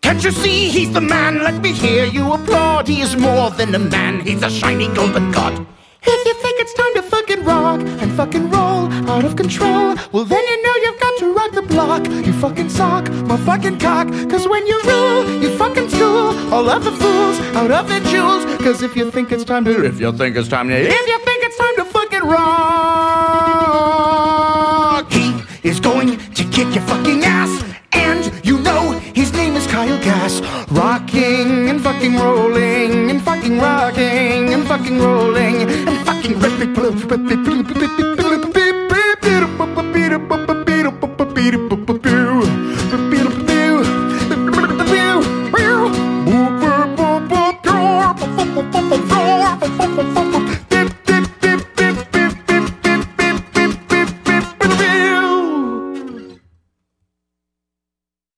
Can't you see he's the man? Let me hear you applaud. He is more than a man, he's a shiny golden god. If you think it's time to fucking rock and fucking roll out of control, well then you know you've got to rock the block. You fucking sock my fucking cock, cause when you rule, you fucking school all of the fools out of their jewels. Cause if you think it's time to fucking rock, he is going to kick your fucking ass. And you know his name is Kyle Gass. Rocking and fucking rolling and fucking rocking and fucking rolling and fucking